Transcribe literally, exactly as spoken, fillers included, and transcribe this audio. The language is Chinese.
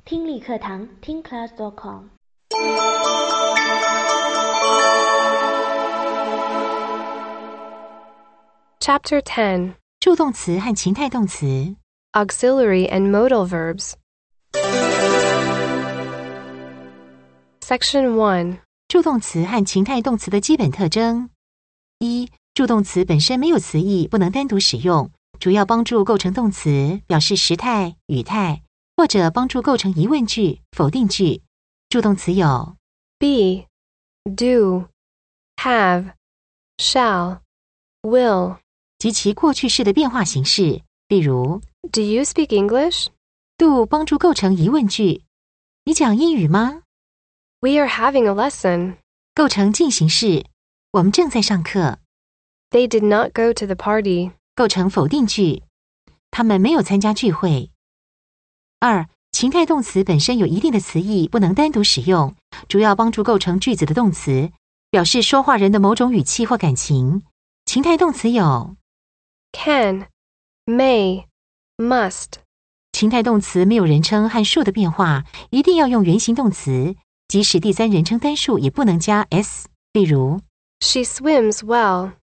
听力课堂听 class dot com。 Chapter ten. 助动词和情态动词 Auxiliary and modal verbs. Section one. 助动词和情态动词的基本特征。一、助动词本身没有词义，不能单独使用，主要帮助构成动词，表示时态、语态，或者帮助构成疑问句、否定句。助动词有 be, do, have, shall, will. 及其过去式的变化形式，例如 Do you speak English? do 帮助构成疑问句，你讲英语吗？ We are having a lesson. 构成进行式，我们正在上课。 They did not go to the party. 构成否定句，他们没有参加聚会。二、情态动词本身有一定的词义，不能单独使用，主要帮助构成句子的动词，表示说话人的某种语气或感情。情态动词有 Can, may, must. 情态动词没有人称和数的变化，一定要用原形动词，即使第三人称单数也不能加 s。例如 She swims well.